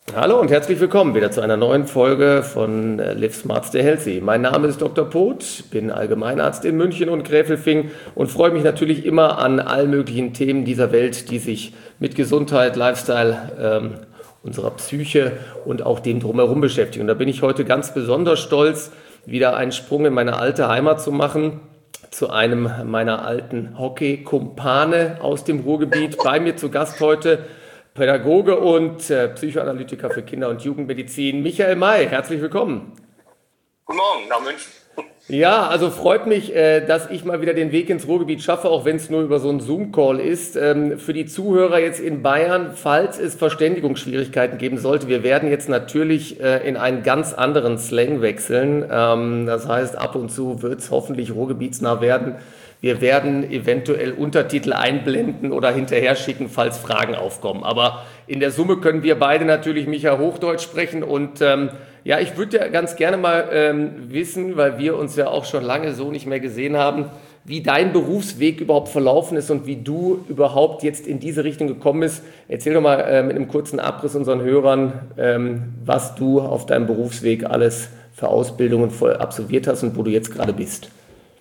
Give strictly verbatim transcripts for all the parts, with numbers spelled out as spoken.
Hallo und herzlich willkommen wieder zu einer neuen Folge von äh, Live Smart Stay Healthy. Mein Name ist Doktor Poth, bin Allgemeinarzt in München und Gräfelfing und freue mich natürlich immer an allen möglichen Themen dieser Welt, die sich mit Gesundheit, Lifestyle, ähm, unserer Psyche und auch dem Drumherum beschäftigen. Und da bin ich heute ganz besonders stolz, wieder einen Sprung in meine alte Heimat zu machen, zu einem meiner alten Hockey-Kumpane aus dem Ruhrgebiet. Bei mir zu Gast heute Pädagoge und äh, Psychoanalytiker für Kinder- und Jugendmedizin, Michael May. Herzlich willkommen. Guten Morgen nach München. Ja, also freut mich, äh, dass ich mal wieder den Weg ins Ruhrgebiet schaffe, auch wenn es nur über so einen Zoom-Call ist. Ähm, für die Zuhörer jetzt in Bayern, falls es Verständigungsschwierigkeiten geben sollte, wir werden jetzt natürlich äh, in einen ganz anderen Slang wechseln. Ähm, das heißt, ab und zu wird es hoffentlich ruhrgebietsnah werden. Wir werden eventuell Untertitel einblenden oder hinterher schicken, falls Fragen aufkommen. Aber in der Summe können wir beide natürlich Micha Hochdeutsch sprechen. Und ähm, ja, ich würde ja ganz gerne mal ähm, wissen, weil wir uns ja auch schon lange so nicht mehr gesehen haben, wie dein Berufsweg überhaupt verlaufen ist und wie du überhaupt jetzt in diese Richtung gekommen bist. Erzähl doch mal äh, mit einem kurzen Abriss unseren Hörern, ähm, was du auf deinem Berufsweg alles für Ausbildungen voll absolviert hast und wo du jetzt gerade bist.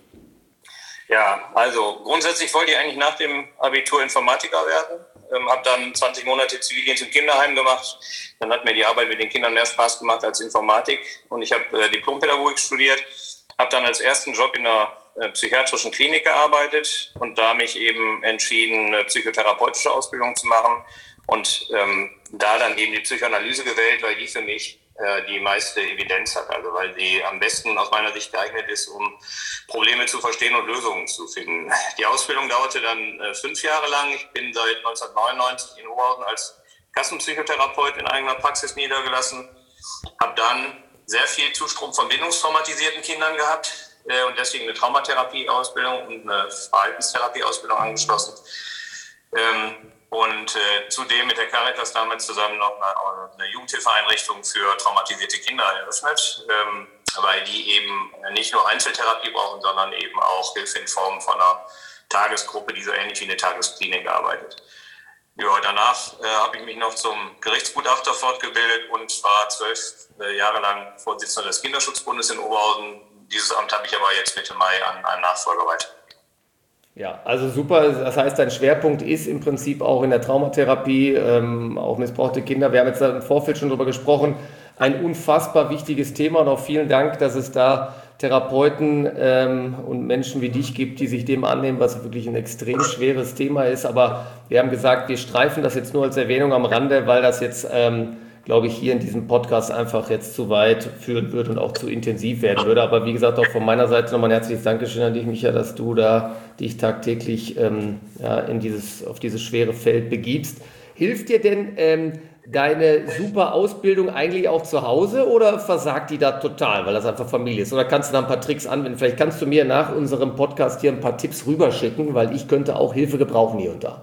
Ja, also grundsätzlich wollte ich eigentlich nach dem Abitur Informatiker werden. Ähm, habe dann zwanzig Monate Zivildienst im Kinderheim gemacht. Dann hat mir die Arbeit mit den Kindern mehr Spaß gemacht als Informatik. Und ich habe äh, Diplompädagogik studiert. Habe dann als ersten Job in einer äh, psychiatrischen Klinik gearbeitet und da mich eben entschieden, eine psychotherapeutische Ausbildung zu machen. Und ähm, da dann eben die Psychoanalyse gewählt, weil die für mich äh, die meiste Evidenz hat. Also weil sie am besten aus meiner Sicht geeignet ist, um Probleme zu verstehen und Lösungen zu finden. Die Ausbildung dauerte dann äh, fünf Jahre lang. Ich bin seit neunzehnhundertneunundneunzig in Oberhausen als Kassenpsychotherapeut in eigener Praxis niedergelassen. Habe dann sehr viel Zustrom von bindungstraumatisierten Kindern gehabt äh, und deswegen eine Traumatherapie-Ausbildung und eine Verhaltenstherapie-Ausbildung angeschlossen. Ähm, und äh, zudem mit der Caritas damals zusammen noch eine, eine Jugendhilfeeinrichtung für traumatisierte Kinder eröffnet, ähm, weil die eben nicht nur Einzeltherapie brauchen, sondern eben auch Hilfe in Form von einer Tagesgruppe, die so ähnlich wie eine Tagesklinik arbeitet. Ja, danach äh, habe ich mich noch zum Gerichtsgutachter fortgebildet und war zwölf äh, Jahre lang Vorsitzender des Kinderschutzbundes in Oberhausen. Dieses Amt habe ich aber jetzt Mitte Mai an einen Nachfolger weiter. Ja, also super. Das heißt, dein Schwerpunkt ist im Prinzip auch in der Traumatherapie, ähm, auch missbrauchte Kinder. Wir haben jetzt im Vorfeld schon darüber gesprochen. Ein unfassbar wichtiges Thema und auch vielen Dank, dass es da Therapeuten ähm, und Menschen wie dich gibt, die sich dem annehmen, was wirklich ein extrem schweres Thema ist. Aber wir haben gesagt, wir streifen das jetzt nur als Erwähnung am Rande, weil das jetzt, ähm, glaube ich, hier in diesem Podcast einfach jetzt zu weit führen würde und auch zu intensiv werden würde. Aber wie gesagt, auch von meiner Seite nochmal ein herzliches Dankeschön an dich, Micha, dass du da dich tagtäglich ähm, ja, in dieses, auf dieses schwere Feld begibst. Hilft dir denn ähm, deine super Ausbildung eigentlich auch zu Hause oder versagt die da total, weil das einfach Familie ist? Oder kannst du da ein paar Tricks anwenden? Vielleicht kannst du mir nach unserem Podcast hier ein paar Tipps rüberschicken, weil ich könnte auch Hilfe gebrauchen hier und da.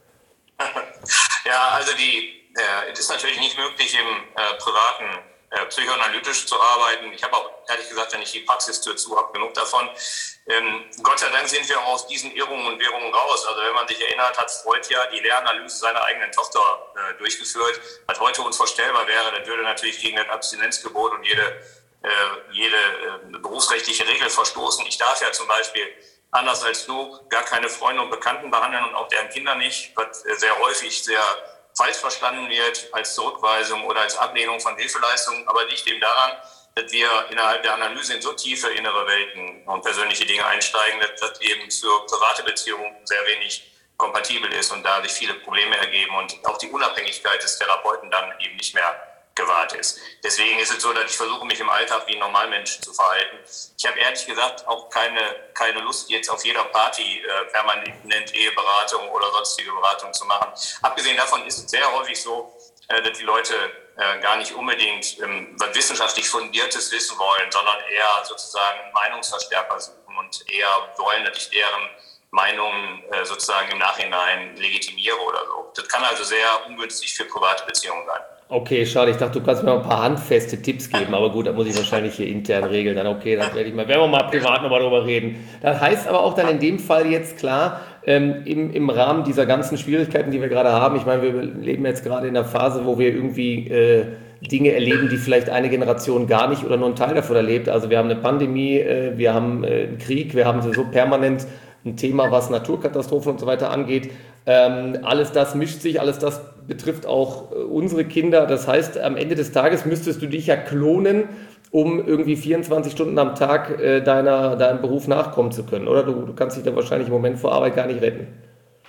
Ja, also die, äh, es ist natürlich nicht möglich, im äh, privaten äh, psychoanalytisch zu arbeiten. Ich habe auch, ehrlich gesagt, wenn ich die Praxistür zu habe, genug davon. Ähm, Gott sei Dank sind wir auch aus diesen Irrungen und Wirrungen raus. Also wenn man sich erinnert, hat Freud ja die Lehranalyse seiner eigenen Tochter äh, durchgeführt, was heute unvorstellbar wäre. Das würde natürlich gegen das Abstinenzgebot und jede, äh, jede äh, berufsrechtliche Regel verstoßen. Ich darf ja zum Beispiel anders als du gar keine Freunde und Bekannten behandeln und auch deren Kinder nicht, was äh, sehr häufig sehr falsch verstanden wird als Zurückweisung oder als Ablehnung von Hilfeleistungen, aber liegt eben daran, dass wir innerhalb der Analyse in so tiefe innere Welten und persönliche Dinge einsteigen, dass das eben für private Beziehungen sehr wenig kompatibel ist und dadurch viele Probleme ergeben und auch die Unabhängigkeit des Therapeuten dann eben nicht mehr gewahrt ist. Deswegen ist es so, dass ich versuche, mich im Alltag wie ein Normalmensch zu verhalten. Ich habe ehrlich gesagt auch keine, keine Lust, jetzt auf jeder Party äh, permanent Eheberatung oder sonstige Beratung zu machen. Abgesehen davon ist es sehr häufig so, äh, dass die Leute äh, gar nicht unbedingt ähm, was wissenschaftlich fundiertes wissen wollen, sondern eher sozusagen Meinungsverstärker suchen und eher wollen, dass ich deren Meinungen äh, sozusagen im Nachhinein legitimiere oder so. Das kann also sehr ungünstig für private Beziehungen sein. Okay, schade. Ich dachte, du kannst mir noch ein paar handfeste Tipps geben, aber gut, da muss ich wahrscheinlich hier intern regeln. Dann okay, dann werde ich mal, werden wir mal privat nochmal drüber reden. Das heißt aber auch dann in dem Fall jetzt klar, ähm, im, im Rahmen dieser ganzen Schwierigkeiten, die wir gerade haben, ich meine, wir leben jetzt gerade in einer Phase, wo wir irgendwie äh, Dinge erleben, die vielleicht eine Generation gar nicht oder nur ein Teil davon erlebt. Also wir haben eine Pandemie, äh, wir haben äh, einen Krieg, wir haben so permanent ein Thema, was Naturkatastrophen und so weiter angeht. Ähm, alles das mischt sich, alles das betrifft auch äh, unsere Kinder. Das heißt, am Ende des Tages müsstest du dich ja klonen, um irgendwie vierundzwanzig Stunden am Tag äh, deiner, deinem Beruf nachkommen zu können, oder? Du, du kannst dich da wahrscheinlich im Moment vor Arbeit gar nicht retten.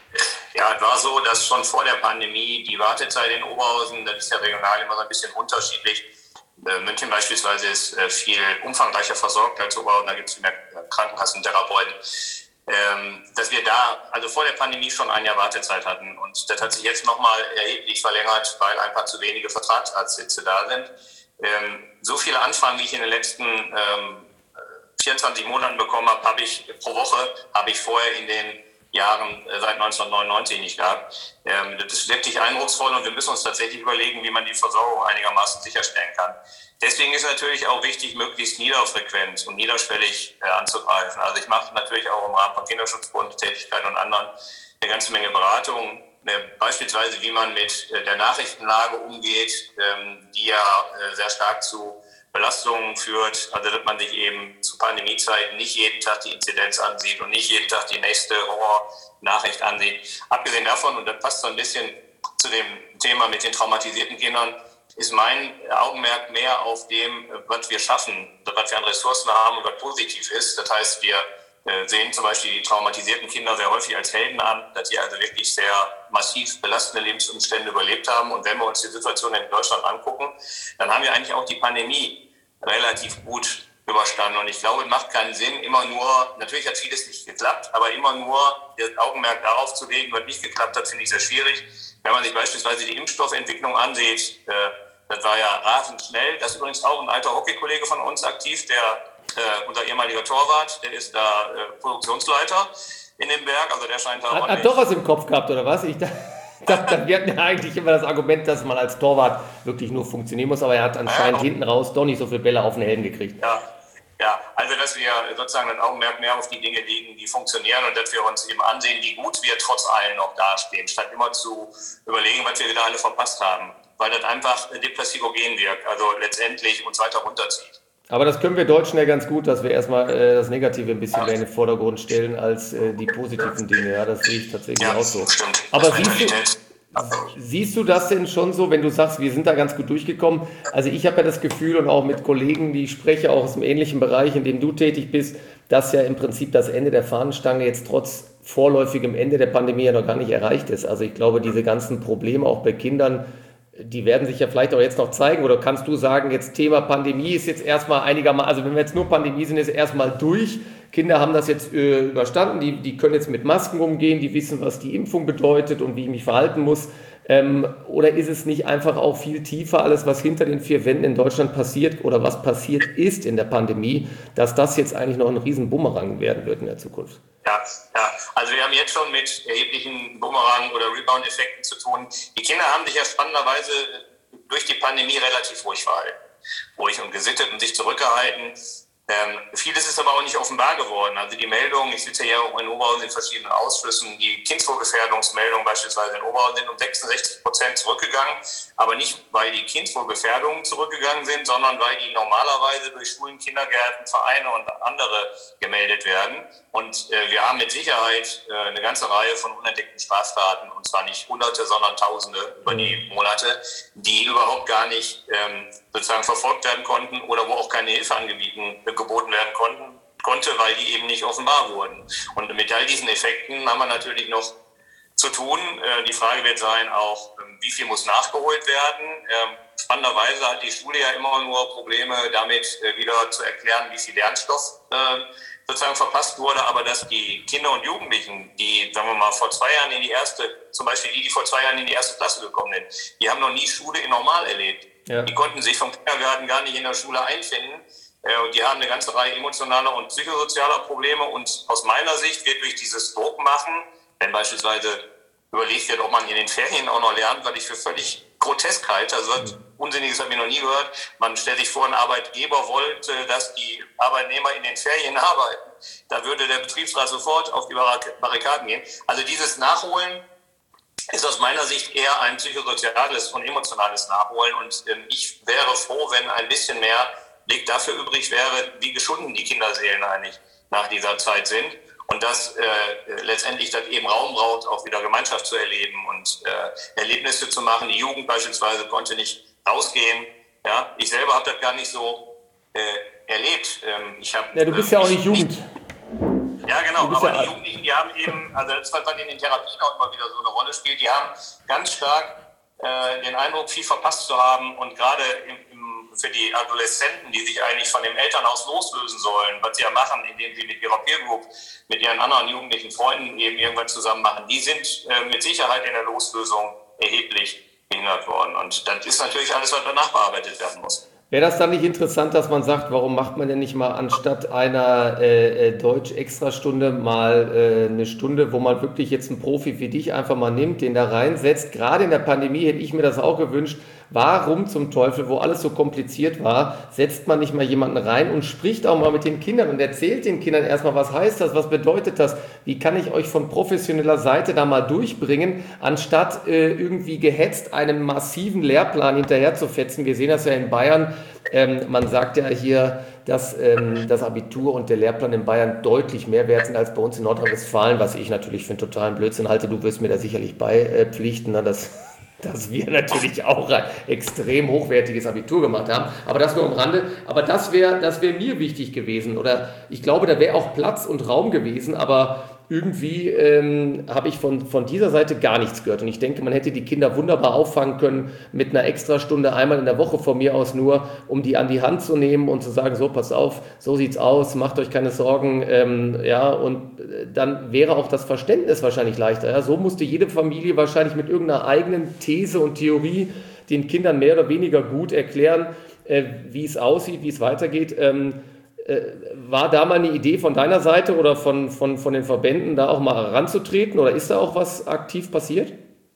Ja, es war so, dass schon vor der Pandemie die Wartezeit in Oberhausen, das ist ja regional immer so ein bisschen unterschiedlich. Äh, München beispielsweise ist äh, viel umfangreicher versorgt als Oberhausen, da gibt es mehr Krankenkassentherapeuten. Ähm, dass wir da also vor der Pandemie schon ein Jahr Wartezeit hatten. Und das hat sich jetzt nochmal erheblich verlängert, weil ein paar zu wenige Vertragsarztsitze da sind. Ähm, so viele Anfragen, wie ich in den letzten ähm, vierundzwanzig Monaten bekommen habe, habe ich pro Woche, habe ich vorher in den Jahren äh, seit neunzehnhundertneunundneunzig nicht gehabt. Ähm, das ist wirklich eindrucksvoll und wir müssen uns tatsächlich überlegen, wie man die Versorgung einigermaßen sicherstellen kann. Deswegen ist natürlich auch wichtig, möglichst niederfrequent und niederschwellig äh, anzugreifen. Also ich mache natürlich auch im Rahmen von Kinderschutzbund, Tätigkeit und anderen eine ganze Menge Beratungen. Äh, beispielsweise, wie man mit äh, der Nachrichtenlage umgeht, ähm, die ja äh, sehr stark zu Belastungen führt. Also dass man sich eben zu Pandemiezeiten nicht jeden Tag die Inzidenz ansieht und nicht jeden Tag die nächste Horror-Nachricht ansieht. Abgesehen davon, und das passt so ein bisschen zu dem Thema mit den traumatisierten Kindern, ist mein Augenmerk mehr auf dem, was wir schaffen, was wir an Ressourcen haben und was positiv ist. Das heißt, wir sehen zum Beispiel die traumatisierten Kinder sehr häufig als Helden an, dass sie also wirklich sehr massiv belastende Lebensumstände überlebt haben. Und wenn wir uns die Situation in Deutschland angucken, dann haben wir eigentlich auch die Pandemie relativ gut überstanden. Und ich glaube, es macht keinen Sinn, immer nur, natürlich hat vieles nicht geklappt, aber immer nur das Augenmerk darauf zu legen, was nicht geklappt hat, finde ich sehr schwierig. Wenn man sich beispielsweise die Impfstoffentwicklung ansieht, äh, das war ja rasend schnell. Das ist übrigens auch ein alter Hockeykollege von uns aktiv, der äh, unser ehemaliger Torwart, der ist da äh, Produktionsleiter in dem Werk, also der scheint da Hat, hat doch was im Kopf gehabt, oder was? Ich dachte, wir hatten ja eigentlich immer das Argument, dass man als Torwart wirklich nur funktionieren muss, aber er hat anscheinend ja, hinten raus doch nicht so viele Bälle auf den Helm gekriegt. Ja. Ja, also dass wir sozusagen das Augenmerk mehr auf die Dinge legen, die funktionieren und dass wir uns eben ansehen, wie gut wir trotz allem noch dastehen, statt immer zu überlegen, was wir wieder alle verpasst haben, weil das einfach depressivogen wirkt, also letztendlich uns weiter runterzieht. Aber das können wir Deutschen ja ganz gut, dass wir erstmal äh, das Negative ein bisschen mehr in den Vordergrund stellen als äh, die positiven Dinge. Ja, das sehe ich tatsächlich ja, auch so. Stimmt. Aber siehst du, siehst du das denn schon so, wenn du sagst, wir sind da ganz gut durchgekommen? Also ich habe ja das Gefühl und auch mit Kollegen, die ich spreche, auch aus dem ähnlichen Bereich, in dem du tätig bist, dass ja im Prinzip das Ende der Fahnenstange jetzt trotz vorläufigem Ende der Pandemie ja noch gar nicht erreicht ist. Also ich glaube, diese ganzen Probleme auch bei Kindern, die werden sich ja vielleicht auch jetzt noch zeigen. Oder kannst du sagen, jetzt Thema Pandemie ist jetzt erstmal einigermaßen, also wenn wir jetzt nur Pandemie sind, ist erstmal durch. Kinder haben das jetzt äh, überstanden, die, die können jetzt mit Masken umgehen, die wissen, was die Impfung bedeutet und wie ich mich verhalten muss. Ähm, oder ist es nicht einfach auch viel tiefer, alles, was hinter den vier Wänden in Deutschland passiert oder was passiert ist in der Pandemie, dass das jetzt eigentlich noch ein riesen Bumerang werden wird in der Zukunft? Ja, ja, also wir haben jetzt schon mit erheblichen Bumerang- oder Rebound-Effekten zu tun. Die Kinder haben sich ja spannenderweise durch die Pandemie relativ ruhig verhalten. Ruhig und gesittet und sich zurückgehalten. Ähm, vieles ist aber auch nicht offenbar geworden. Also die Meldungen, ich sitze ja auch in Oberhausen in verschiedenen Ausschüssen, die Kindeswohlgefährdungsmeldungen beispielsweise in Oberhausen sind um sechsundsechzig Prozent zurückgegangen, aber nicht, weil die Kindeswohlgefährdungen zurückgegangen sind, sondern weil die normalerweise durch Schulen, Kindergärten, Vereine und andere gemeldet werden. Und äh, wir haben mit Sicherheit äh, eine ganze Reihe von unentdeckten Straftaten, und zwar nicht Hunderte, sondern Tausende über die Monate, die überhaupt gar nicht ähm, sozusagen verfolgt werden konnten oder wo auch keine Hilfe angeboten geboten werden konnten, konnte, weil die eben nicht offenbar wurden. Und mit all diesen Effekten haben wir natürlich noch zu tun. Äh, die Frage wird sein auch, wie viel muss nachgeholt werden. Ähm, spannenderweise hat die Schule ja immer nur Probleme damit, äh, wieder zu erklären, wie viel Lernstoff äh, sozusagen verpasst wurde, aber dass die Kinder und Jugendlichen, die, sagen wir mal, vor zwei Jahren in die erste, zum Beispiel die, die vor zwei Jahren in die erste Klasse gekommen sind, die haben noch nie Schule in normal erlebt. Ja. Die konnten sich vom Kindergarten gar nicht in der Schule einfinden. Und die haben eine ganze Reihe emotionaler und psychosozialer Probleme. Und aus meiner Sicht wird durch dieses Druckmachen, wenn beispielsweise überlegt wird, ob man in den Ferien auch noch lernt, was ich für völlig Groteskheit, also was Unsinniges habe ich noch nie gehört. Man stellt sich vor, ein Arbeitgeber wollte, dass die Arbeitnehmer in den Ferien arbeiten. Da würde der Betriebsrat sofort auf die Barrikaden gehen. Also dieses Nachholen ist aus meiner Sicht eher ein psychosoziales und emotionales Nachholen. Und ähm, ich wäre froh, wenn ein bisschen mehr Blick dafür übrig wäre, wie geschunden die Kinderseelen eigentlich nach dieser Zeit sind. Und dass äh, letztendlich das eben Raum braucht, auch wieder Gemeinschaft zu erleben und äh, Erlebnisse zu machen. Die Jugend beispielsweise konnte nicht rausgehen. Ja? Ich selber habe das gar nicht so äh, erlebt. Ähm, ich hab, ja, du bist äh, ja auch nicht Jugend. Ja, genau, aber ja die Jugendlichen, die haben eben, also das, was dann in den Therapien auch immer wieder so eine Rolle spielt, die haben ganz stark äh, den Eindruck, viel verpasst zu haben und gerade im, im, für die Adoleszenten, die sich eigentlich von dem Elternhaus loslösen sollen, was sie ja machen, indem sie mit ihrer Peer Group, mit ihren anderen jugendlichen Freunden eben irgendwas zusammen machen, die sind äh, mit Sicherheit in der Loslösung erheblich behindert worden und das ist natürlich alles, was danach bearbeitet werden muss. Wäre das dann nicht interessant, dass man sagt, warum macht man denn nicht mal anstatt einer äh, Deutsch-Extrastunde mal äh, eine Stunde, wo man wirklich jetzt einen Profi wie dich einfach mal nimmt, den da reinsetzt. Gerade in der Pandemie hätte ich mir das auch gewünscht. Warum zum Teufel, wo alles so kompliziert war, setzt man nicht mal jemanden rein und spricht auch mal mit den Kindern und erzählt den Kindern erstmal, was heißt das, was bedeutet das, wie kann ich euch von professioneller Seite da mal durchbringen, anstatt äh, irgendwie gehetzt einem massiven Lehrplan hinterher zu fetzen. Wir sehen das ja in Bayern. Ähm, man sagt ja hier, dass ähm, das Abitur und der Lehrplan in Bayern deutlich mehr wert sind als bei uns in Nordrhein-Westfalen, was ich natürlich für einen totalen Blödsinn halte. Du wirst mir da sicherlich beipflichten, ne, dass, dass wir natürlich auch ein extrem hochwertiges Abitur gemacht haben. Aber das nur am Rande. Aber das wäre das wär mir wichtig gewesen. Oder ich glaube, da wäre auch Platz und Raum gewesen, aber irgendwie ähm, habe ich von, von dieser Seite gar nichts gehört. Und ich denke, man hätte die Kinder wunderbar auffangen können mit einer Extrastunde einmal in der Woche von mir aus nur, um die an die Hand zu nehmen und zu sagen, so, pass auf, so sieht's aus, macht euch keine Sorgen. Ähm, ja, und dann wäre auch das Verständnis wahrscheinlich leichter. Ja? So musste jede Familie wahrscheinlich mit irgendeiner eigenen These und Theorie den Kindern mehr oder weniger gut erklären, äh, wie es aussieht, wie es weitergeht. Ähm, War da mal eine Idee von deiner Seite oder von, von, von den Verbänden, da auch mal ranzutreten? Oder ist da auch was aktiv passiert?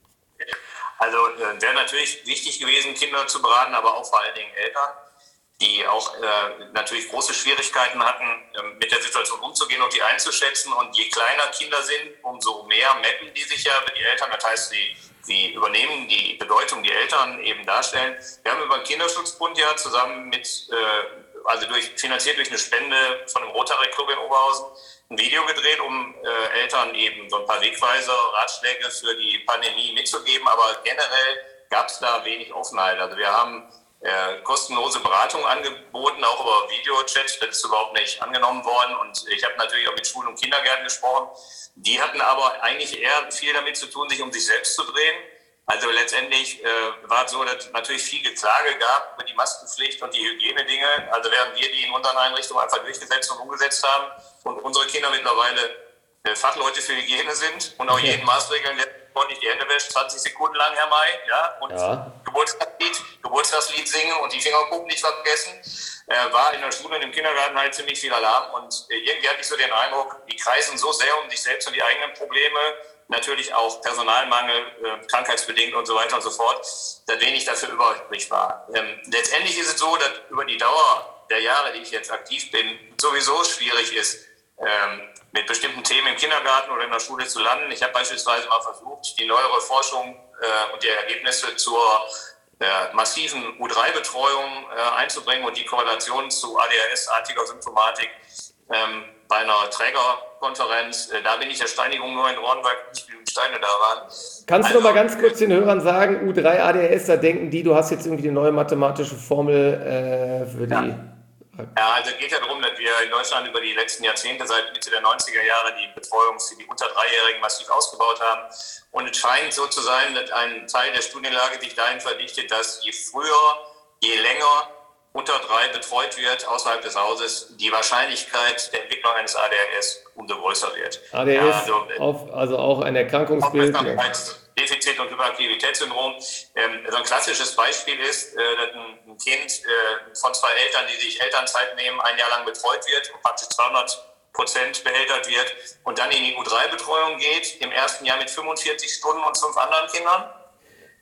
Also äh, wäre natürlich wichtig gewesen, Kinder zu beraten, aber auch vor allen Dingen Eltern, die auch äh, natürlich große Schwierigkeiten hatten, äh, mit der Situation umzugehen und die einzuschätzen. Und je kleiner Kinder sind, umso mehr mappen die sich ja über die Eltern. Das heißt, sie, sie übernehmen die Bedeutung, die Eltern eben darstellen. Wir haben über den Kinderschutzbund ja zusammen mit... Äh, also durch, finanziert durch eine Spende von dem Rotary Club in Oberhausen, ein Video gedreht, um äh, Eltern eben so ein paar Wegweiser, Ratschläge für die Pandemie mitzugeben. Aber generell gab es da wenig Offenheit. Also wir haben äh, kostenlose Beratung angeboten, auch über Videochat. Das ist überhaupt nicht angenommen worden. Und ich habe natürlich auch mit Schulen und Kindergärten gesprochen. Die hatten aber eigentlich eher viel damit zu tun, sich um sich selbst zu drehen. Also letztendlich äh, war es so, dass es natürlich viel Geklage gab über die Maskenpflicht und die Hygienedinge. Also während wir die in unseren Einrichtungen einfach durchgesetzt und umgesetzt haben und unsere Kinder mittlerweile äh, Fachleute für Hygiene sind und auch jeden Maßregeln, der ordentlich die Hände wäscht, zwanzig Sekunden lang, Herr May, ja, und ja. Geburtstagslied, Geburtstagslied singen und die Fingerkuppen nicht vergessen, äh, war in der Schule und im Kindergarten halt ziemlich viel Alarm. Und äh, irgendwie hatte ich so den Eindruck, die kreisen so sehr um sich selbst und die eigenen Probleme, natürlich auch Personalmangel, äh, krankheitsbedingt und so weiter und so fort, dass wenig dafür übrig war. Ähm, letztendlich ist es so, dass über die Dauer der Jahre, die ich jetzt aktiv bin, sowieso schwierig ist, ähm, mit bestimmten Themen im Kindergarten oder in der Schule zu landen. Ich habe beispielsweise mal versucht, die neuere Forschung äh, und die Ergebnisse zur äh, massiven U drei Betreuung äh, einzubringen und die Korrelation zu A D H S-artiger Symptomatik ähm, bei einer Trägerkonferenz. Äh, da bin ich der Steinigung nur in Ohren, weil nicht genügend Steine da waren. Kannst also, du noch mal ganz kurz den Hörern sagen, U drei A D H S, da denken die, du hast jetzt irgendwie die neue mathematische Formel äh, für die... Ja. Ja, also es geht ja darum, dass wir in Deutschland über die letzten Jahrzehnte, seit Mitte der neunziger Jahre, die Betreuung für die unter Dreijährigen massiv ausgebaut haben. Und es scheint so zu sein, dass ein Teil der Studienlage sich dahin verdichtet, dass je früher, je länger unter drei betreut wird außerhalb des Hauses, die Wahrscheinlichkeit der Entwicklung eines A D H S umso größer wird. A D H S, ja, also, auf, also auch ein Erkrankungsbild. Defizit- und Hyperaktivitätssyndrom. Ähm, so ein klassisches Beispiel ist, äh, dass ein, ein Kind äh, von zwei Eltern, die sich Elternzeit nehmen, ein Jahr lang betreut wird und praktisch zweihundert Prozent behältert wird und dann in die U drei Betreuung geht, im ersten Jahr mit fünfundvierzig Stunden und fünf anderen Kindern.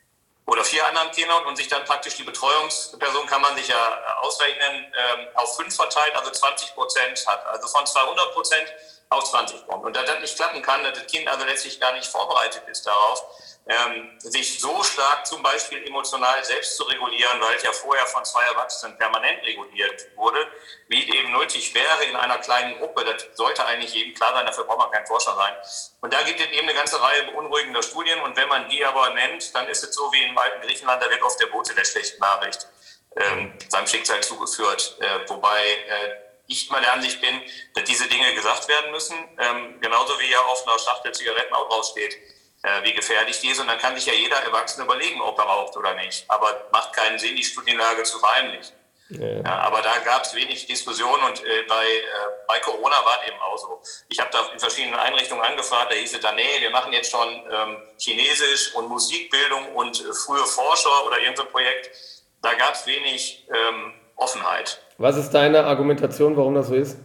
oder vier anderen Kindern und sich dann praktisch die Betreuungsperson, kann man sich ja ausrechnen, ähm, auf fünf verteilt, also zwanzig Prozent hat. Also von zweihundert Prozent auf zwanzig kommt. Und da das nicht klappen kann, dass das Kind also letztlich gar nicht vorbereitet ist darauf, ähm, sich so stark zum Beispiel emotional selbst zu regulieren, weil es ja vorher von zwei Erwachsenen permanent reguliert wurde, wie es eben nötig wäre in einer kleinen Gruppe. Das sollte eigentlich jedem klar sein, dafür braucht man kein Forscher sein. Und da gibt es eben eine ganze Reihe beunruhigender Studien. Und wenn man die aber nennt, dann ist es so wie im alten Griechenland, da wird oft der Bote der schlechten Nachricht ähm, seinem Schicksal zugeführt. Äh, wobei äh, ich mal der Ansicht bin, dass diese Dinge gesagt werden müssen, ähm, genauso wie ja auf einer Schachtel Zigaretten auch draufsteht, äh, wie gefährlich die ist. Und dann kann sich ja jeder Erwachsene überlegen, ob er raucht oder nicht. Aber macht keinen Sinn, die Studienlage zu verheimlichen. Ja. Ja, aber da gab es wenig Diskussion und äh, bei, äh, bei Corona war es eben auch so. Ich habe da in verschiedenen Einrichtungen angefragt, da hieß es dann, nee, wir machen jetzt schon ähm, Chinesisch und Musikbildung und äh, frühe Forscher oder irgendein Projekt. Da gab es wenig ähm, Offenheit. Was ist deine Argumentation, warum das so ist?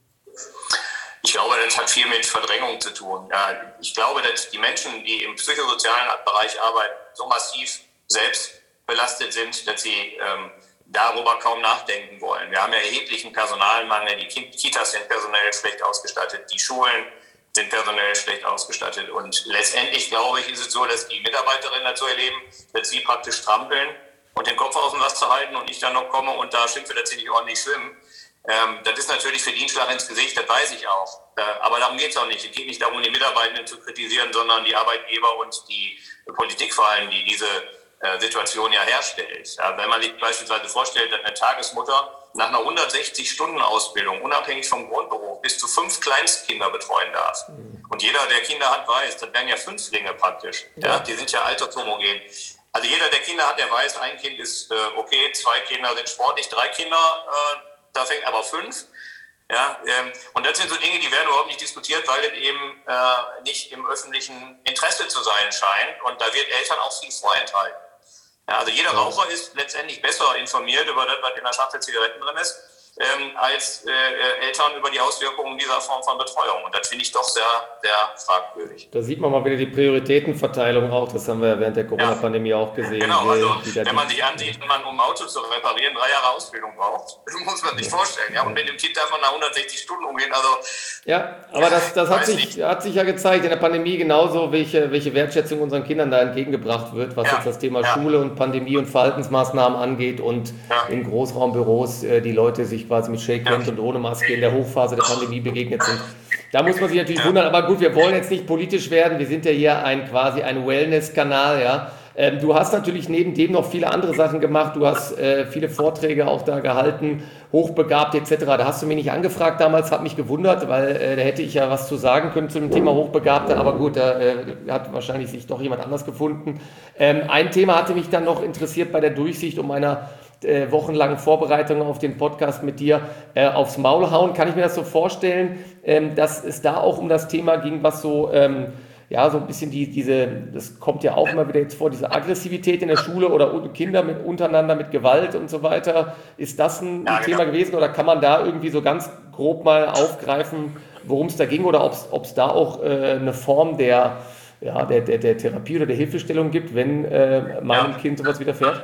Ich glaube, das hat viel mit Verdrängung zu tun. Ja, ich glaube, dass die Menschen, die im psychosozialen Bereich arbeiten, so massiv selbst belastet sind, dass sie ähm, darüber kaum nachdenken wollen. Wir haben ja erheblichen Personalmangel, die Kitas sind personell schlecht ausgestattet, die Schulen sind personell schlecht ausgestattet und letztendlich, glaube ich, ist es so, dass die Mitarbeiterinnen dazu erleben, dass sie praktisch trampeln und den Kopf aus dem Wasser halten und ich dann noch komme und da schimpfe, dass sie nicht ordentlich schwimmen. Ähm, das ist natürlich für die ein Schlag ins Gesicht, das weiß ich auch. Äh, aber darum geht es auch nicht. Es geht nicht darum, die Mitarbeitenden zu kritisieren, sondern die Arbeitgeber und die Politik vor allem, die diese äh, Situation ja herstellt. Ja, wenn man sich beispielsweise vorstellt, dass eine Tagesmutter nach einer hundertsechzig-Stunden-Ausbildung, unabhängig vom Grundberuf, bis zu fünf Kleinstkinder betreuen darf. Und jeder, der Kinder hat, weiß, das wären ja Fünflinge praktisch. Ja, die sind ja altershomogen. Also jeder, der Kinder hat, der weiß, ein Kind ist äh, okay, zwei Kinder sind sportlich, drei Kinder, äh, da fängt aber fünf. Ja, ähm, und das sind so Dinge, die werden überhaupt nicht diskutiert, weil es eben äh, nicht im öffentlichen Interesse zu sein scheint. Und da wird Eltern auch viel vorenthalten. Ja, also jeder Raucher ist letztendlich besser informiert über das, was in der Schachtel Zigaretten drin ist, ähm, als äh, Eltern über die Auswirkungen dieser Form von Betreuung. Und das finde ich doch sehr, sehr fragwürdig. Da sieht man mal wieder die Prioritätenverteilung auch. Das haben wir ja während der Corona-Pandemie ja auch gesehen. Genau, also wenn man sich ansieht, wenn man, um ein Auto zu reparieren, drei Jahre Ausbildung braucht, muss man sich vorstellen. Ja, und mit dem Kind darf man nach hundertsechzig Stunden umgehen. Also, ja, aber das, das hat, sich, hat sich ja gezeigt in der Pandemie genauso, welche, welche Wertschätzung unseren Kindern da entgegengebracht wird, was ja, jetzt das Thema ja. Schule und Pandemie und Verhaltensmaßnahmen angeht und ja. in Großraumbüros äh, die Leute sich quasi mit Shake-Hand ja. und ohne Maske in der Hochphase der Pandemie begegnet sind. Da muss man sich natürlich ja. wundern, aber gut, wir wollen jetzt nicht politisch werden, wir sind ja hier ein quasi ein Wellness-Kanal, ja. Ähm, du hast natürlich neben dem noch viele andere Sachen gemacht, du hast äh, viele Vorträge auch da gehalten, hochbegabt et cetera. Da hast du mich nicht angefragt damals, hat mich gewundert, weil äh, da hätte ich ja was zu sagen können zu dem Thema Hochbegabte, aber gut, da äh, hat wahrscheinlich sich doch jemand anders gefunden. Ähm, ein Thema hatte mich dann noch interessiert bei der Durchsicht um meiner Äh, wochenlangen Vorbereitungen auf den Podcast mit dir äh, aufs Maul hauen. Kann ich mir das so vorstellen, ähm, dass es da auch um das Thema ging, was so, ähm, ja, so ein bisschen die, diese, das kommt ja auch immer wieder jetzt vor, diese Aggressivität in der Schule oder Kinder mit untereinander mit Gewalt und so weiter. Ist das ein, ein Thema gewesen oder kann man da irgendwie so ganz grob mal aufgreifen, worum es da ging oder ob es da auch äh, eine Form der, ja, der, der, der Therapie oder der Hilfestellung gibt, wenn äh, meinem ja. Kind sowas widerfährt?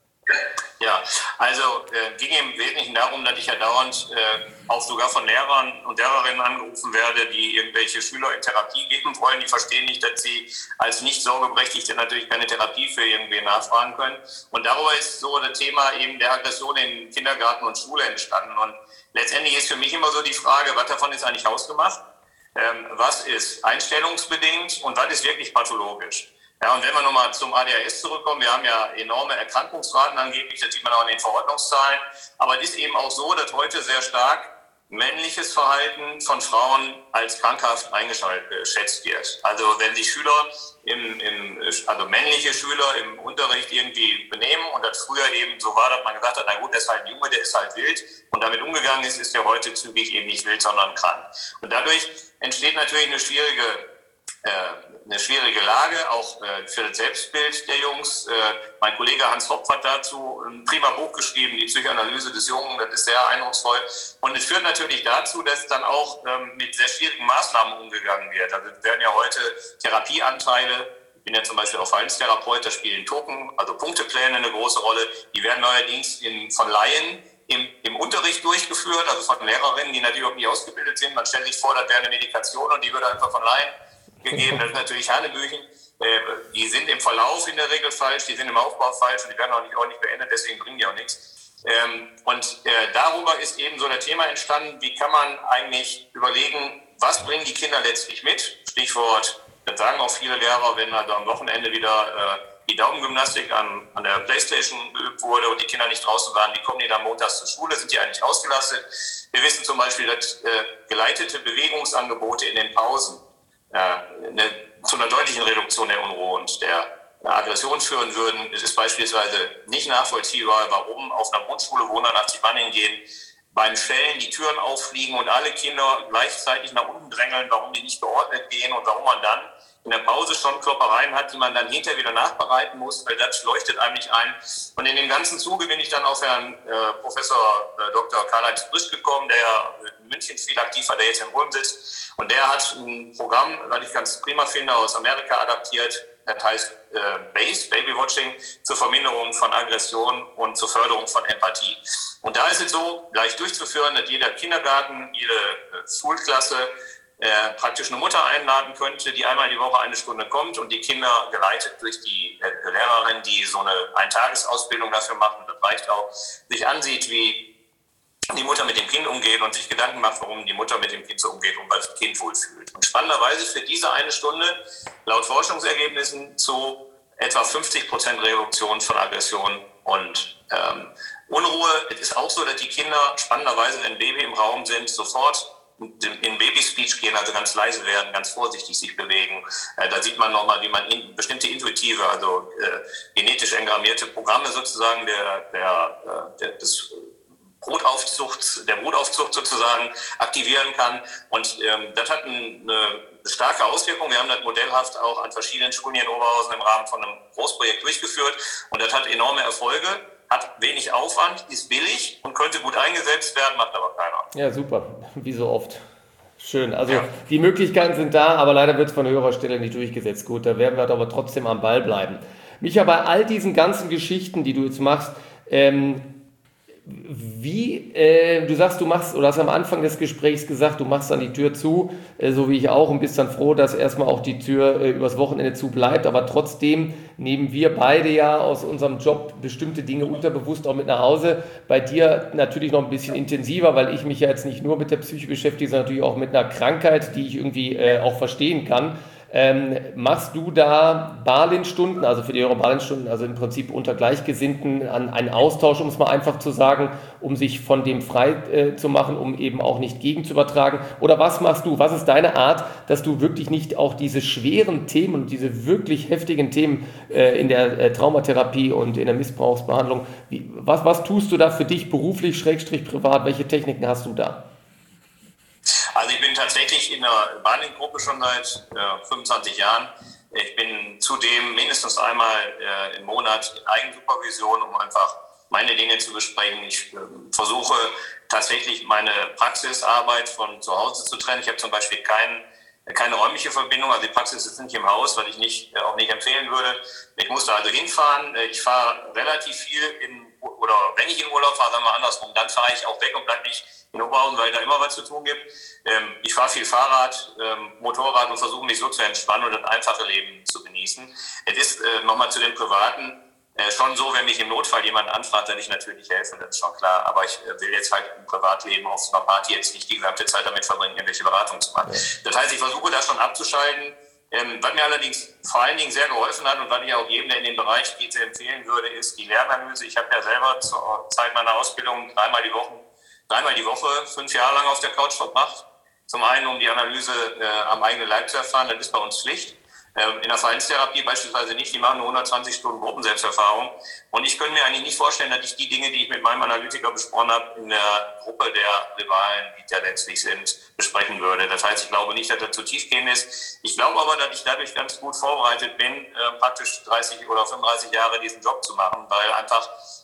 Ja, also äh, ging im Wesentlichen darum, dass ich ja dauernd äh, auch sogar von Lehrern und Lehrerinnen angerufen werde, die irgendwelche Schüler in Therapie geben wollen. Die verstehen nicht, dass sie als nicht Sorgeberechtigte natürlich keine Therapie für irgendwen nachfragen können. Und darüber ist so das Thema eben der Aggression in Kindergarten und Schule entstanden. Und letztendlich ist für mich immer so die Frage, was davon ist eigentlich hausgemacht, ähm, was ist einstellungsbedingt und was ist wirklich pathologisch. Ja, und wenn wir nochmal zum A D H S zurückkommen, wir haben ja enorme Erkrankungsraten angeblich, das sieht man auch in den Verordnungszahlen, aber es ist eben auch so, dass heute sehr stark männliches Verhalten von Frauen als krankhaft eingeschätzt wird. Also wenn sich Schüler, im, im, also männliche Schüler im Unterricht irgendwie benehmen und das früher eben so war, dass man gesagt hat, na gut, der ist halt ein Junge, der ist halt wild und damit umgegangen ist, ist der heute zügig eben nicht wild, sondern krank. Und dadurch entsteht natürlich eine schwierige eine schwierige Lage, auch äh, für das Selbstbild der Jungs. Äh, mein Kollege Hans Hopf hat dazu ein prima Buch geschrieben, die Psychoanalyse des Jungen, das ist sehr eindrucksvoll. Und es führt natürlich dazu, dass dann auch ähm, mit sehr schwierigen Maßnahmen umgegangen wird. Also es werden ja heute Therapieanteile bin ja zum Beispiel auch Verhaltenstherapeut, da spielen Token, also Punktepläne eine große Rolle. Die werden neuerdings in, von Laien im, im Unterricht durchgeführt, also von Lehrerinnen, die natürlich auch nicht ausgebildet sind. Man stellt sich vor, das wäre eine Medikation und die würde einfach von Laien gegeben. Das ist natürlich Hanebüchen. Die sind im Verlauf in der Regel falsch, die sind im Aufbau falsch und die werden auch nicht ordentlich beendet, deswegen bringen die auch nichts. Und darüber ist eben so das Thema entstanden, wie kann man eigentlich überlegen, was bringen die Kinder letztlich mit? Stichwort, das sagen auch viele Lehrer, wenn also am Wochenende wieder die Daumengymnastik an, an der Playstation geübt wurde und die Kinder nicht draußen waren, wie kommen die dann montags zur Schule, sind die eigentlich ausgelastet? Wir wissen zum Beispiel, dass geleitete Bewegungsangebote in den Pausen eine zu einer deutlichen Reduktion der Unruhe und der Aggression führen würden. Es ist beispielsweise nicht nachvollziehbar, warum auf einer Grundschule, wo hundertachtzig Mann hingehen, beim Schellen die Türen auffliegen und alle Kinder gleichzeitig nach unten drängeln, warum die nicht geordnet gehen und warum man dann in der Pause schon Kloppereien hat, die man dann hinterher wieder nachbereiten muss, weil das leuchtet einem nicht ein. Und in dem ganzen Zuge bin ich dann auf Herrn äh, Professor äh, Doktor Karl-Heinz Frisch gekommen, der in München viel aktiv war, der jetzt in Ulm sitzt. Und der hat ein Programm, das ich ganz prima finde, aus Amerika adaptiert. Das heißt äh, BASE, Baby Watching, zur Verminderung von Aggression und zur Förderung von Empathie. Und da ist es so, gleich durchzuführen, dass jeder Kindergarten, jede äh, Schulklasse äh, praktisch eine Mutter einladen könnte, die einmal die Woche eine Stunde kommt und die Kinder geleitet durch die äh, Lehrerin, die so eine Eintagesausbildung dafür macht, und das reicht auch, sich ansieht, wie die Mutter mit dem Kind umgeht und sich Gedanken macht, warum die Mutter mit dem Kind so umgeht und was das Kind wohlfühlt. Und spannenderweise für diese eine Stunde, laut Forschungsergebnissen, zu etwa fünfzig Prozent Reduktion von Aggression und ähm, Unruhe. Es ist auch so, dass die Kinder spannenderweise, wenn Baby im Raum sind, sofort in Baby-Speech gehen, also ganz leise werden, ganz vorsichtig sich bewegen. Äh, da sieht man nochmal, wie man in, bestimmte intuitive, also äh, genetisch engrammierte Programme sozusagen der, der, der, des Brutaufzucht, der Brutaufzucht sozusagen aktivieren kann. Und ähm, das hat ein, eine starke Auswirkung. Wir haben das modellhaft auch an verschiedenen Schulen hier in Oberhausen im Rahmen von einem Großprojekt durchgeführt. Und das hat enorme Erfolge, hat wenig Aufwand, ist billig und könnte gut eingesetzt werden, macht aber keiner. Ja, super. Wie so oft. Schön. Also ja. Die Möglichkeiten sind da, aber leider wird es von höherer Stelle nicht durchgesetzt. Gut, da werden wir aber trotzdem am Ball bleiben. Micha, bei all diesen ganzen Geschichten, die du jetzt machst, ähm, wie, äh, du sagst, du machst, oder hast am Anfang des Gesprächs gesagt, du machst dann die Tür zu, äh, so wie ich auch, und bist dann froh, dass erstmal auch die Tür äh, übers Wochenende zu bleibt, aber trotzdem nehmen wir beide ja aus unserem Job bestimmte Dinge unterbewusst auch mit nach Hause. Bei dir natürlich noch ein bisschen intensiver, weil ich mich ja jetzt nicht nur mit der Psyche beschäftige, sondern natürlich auch mit einer Krankheit, die ich irgendwie äh, auch verstehen kann. Ähm, machst du da Barlin-Stunden, also für die Hörer Barlin-Stunden, also im Prinzip unter Gleichgesinnten, an einen Austausch, um es mal einfach zu sagen, um sich von dem frei äh, zu machen, um eben auch nicht gegen zu übertragen? Oder was machst du? Was ist deine Art, dass du wirklich nicht auch diese schweren Themen und diese wirklich heftigen Themen äh, in der äh, Traumatherapie und in der Missbrauchsbehandlung, wie, was, was tust du da für dich beruflich, schrägstrich privat? Welche Techniken hast du da? Also ich bin tatsächlich in der Barling-Gruppe schon seit äh, fünfundzwanzig Jahren. Ich bin zudem mindestens einmal äh, im Monat in Eigensupervision, um einfach meine Dinge zu besprechen. Ich äh, versuche tatsächlich meine Praxisarbeit von zu Hause zu trennen. Ich habe zum Beispiel kein, keine räumliche Verbindung, also die Praxis ist nicht im Haus, was ich nicht, äh, auch nicht empfehlen würde. Ich musste also hinfahren. Ich fahre relativ viel in, oder wenn ich in Urlaub fahre, sagen wir andersrum, dann fahre ich auch weg und bleibe nicht in Oberhausen, weil da immer was zu tun gibt. Ähm, ich fahre viel Fahrrad, ähm, Motorrad und versuche mich so zu entspannen und das einfache Leben zu genießen. Es ist äh, nochmal zu den Privaten äh, schon so, wenn mich im Notfall jemand anfragt, dann ich natürlich helfen, das ist schon klar. Aber ich äh, will jetzt halt im Privatleben auf einer Party jetzt nicht die gesamte Zeit damit verbringen, irgendwelche Beratungen zu machen. Ja. Das heißt, ich versuche das schon abzuschalten. Ähm, was mir allerdings vor allen Dingen sehr geholfen hat und was ich auch jedem, der in den Bereich geht, sehr empfehlen würde, ist die Lernanalyse. Ich habe ja selber zur Zeit meiner Ausbildung dreimal die Woche dreimal die Woche, fünf Jahre lang auf der Couch verbracht. Zum einen, um die Analyse äh, am eigenen Leib zu erfahren, das ist bei uns Pflicht. Ähm, in der Verhaltenstherapie beispielsweise nicht, die machen nur hundertzwanzig Stunden Gruppenselbsterfahrung. Und ich könnte mir eigentlich nicht vorstellen, dass ich die Dinge, die ich mit meinem Analytiker besprochen habe, in der Gruppe der Rivalen, die ja letztlich sind, besprechen würde. Das heißt, ich glaube nicht, dass das zu tiefgehend ist. Ich glaube aber, dass ich dadurch ganz gut vorbereitet bin, äh, praktisch dreißig oder fünfunddreißig Jahre diesen Job zu machen, weil einfach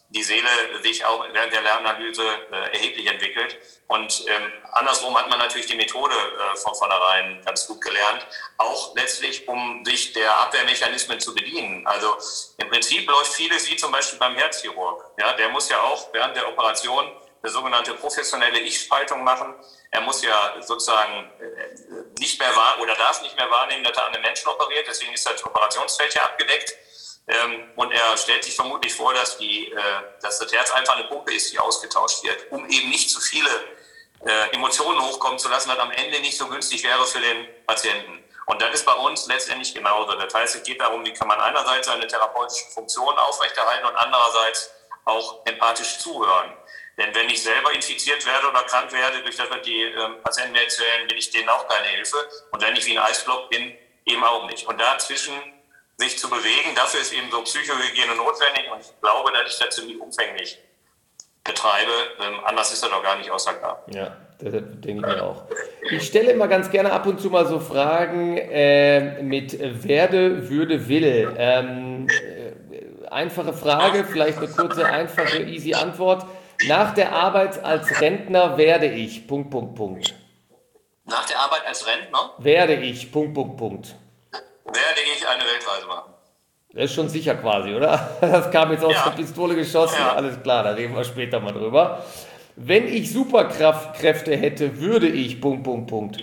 die Seele sich auch während der Lernanalyse äh, erheblich entwickelt. Und ähm, andersrum hat man natürlich die Methode äh, von vornherein ganz gut gelernt, auch letztlich, um sich der Abwehrmechanismen zu bedienen. Also im Prinzip läuft vieles wie zum Beispiel beim Herzchirurg. Ja, der muss ja auch während der Operation eine sogenannte professionelle Ich-Spaltung machen. Er muss ja sozusagen äh, nicht mehr wahr oder darf nicht mehr wahrnehmen, dass er an einem Menschen operiert. Deswegen ist das Operationsfeld ja abgedeckt. Ähm, und er stellt sich vermutlich vor, dass, die, äh, dass das Herz einfach eine Pumpe ist, die ausgetauscht wird, um eben nicht zu viele äh, Emotionen hochkommen zu lassen, was am Ende nicht so günstig wäre für den Patienten. Und das ist bei uns letztendlich genauso. Das heißt, es geht darum, wie kann man einerseits seine therapeutische Funktion aufrechterhalten und andererseits auch empathisch zuhören. Denn wenn ich selber infiziert werde oder krank werde, durch das, was die äh, Patienten mir erzählen, bin ich denen auch keine Hilfe. Und wenn ich wie ein Eisblock bin, eben auch nicht. Und dazwischen sich zu bewegen, dafür ist eben so Psychohygiene notwendig. Und ich glaube, dass ich das ziemlich umfänglich betreibe. Ähm, anders ist das doch gar nicht aussagbar. Ja, das denke ich mir auch. Ich stelle immer ganz gerne ab und zu mal so Fragen äh, mit werde, würde, will. Ähm, äh, einfache Frage, vielleicht eine kurze, einfache, easy Antwort. Nach der Arbeit als Rentner werde ich, Punkt, Punkt, Punkt. Nach der Arbeit als Rentner? Werde ich, Punkt, Punkt, Punkt. Werde ich eine Weltreise machen. Das ist schon sicher quasi, oder? Das kam jetzt aus Ja. der Pistole geschossen, ja. Alles klar, da reden wir später mal drüber. Wenn ich Superkräfte hätte, würde ich, Punkt, Punkt, Punkt.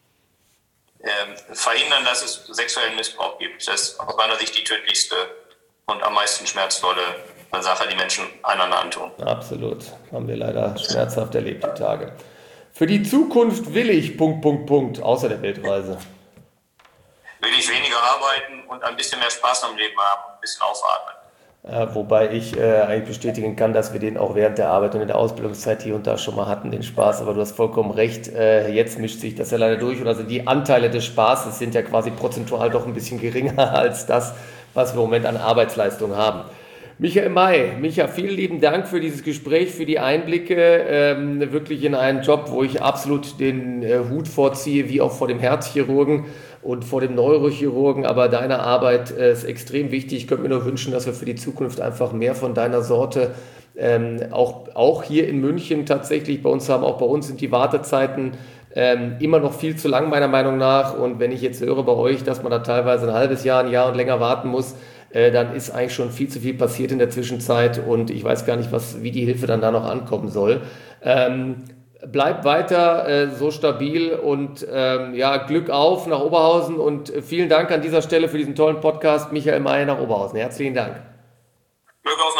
Ähm, verhindern, dass es sexuellen Missbrauch gibt. Das ist aus meiner Sicht die tödlichste und am meisten schmerzvolle Sache, die Menschen einander antun. Absolut. Haben wir leider schmerzhaft erlebt, die Tage. Für die Zukunft will ich, Punkt, Punkt, Punkt, außer der Weltreise. Will ich weniger arbeiten und ein bisschen mehr Spaß am Leben haben und ein bisschen aufatmen. Äh, wobei ich äh, eigentlich bestätigen kann, dass wir den auch während der Arbeit und in der Ausbildungszeit hier und da schon mal hatten, den Spaß. Aber du hast vollkommen recht, äh, jetzt mischt sich das ja leider durch. Und also die Anteile des Spaßes sind ja quasi prozentual doch ein bisschen geringer als das, was wir im Moment an Arbeitsleistung haben. Michael May, Micha, vielen lieben Dank für dieses Gespräch, für die Einblicke, ähm, wirklich in einen Job, wo ich absolut den äh, Hut vorziehe, wie auch vor dem Herzchirurgen und vor dem Neurochirurgen, aber deine Arbeit äh, ist extrem wichtig. Ich könnte mir nur wünschen, dass wir für die Zukunft einfach mehr von deiner Sorte ähm, auch, auch hier in München tatsächlich bei uns haben. Auch bei uns sind die Wartezeiten ähm, immer noch viel zu lang, meiner Meinung nach. Und wenn ich jetzt höre bei euch, dass man da teilweise ein halbes Jahr, ein Jahr und länger warten muss, äh, dann ist eigentlich schon viel zu viel passiert in der Zwischenzeit und ich weiß gar nicht, was, wie die Hilfe dann da noch ankommen soll. Ähm, Bleib weiter äh, so stabil und ähm, ja, Glück auf nach Oberhausen und äh, vielen Dank an dieser Stelle für diesen tollen Podcast. Michael May nach Oberhausen. Herzlichen Dank. Glück auf nach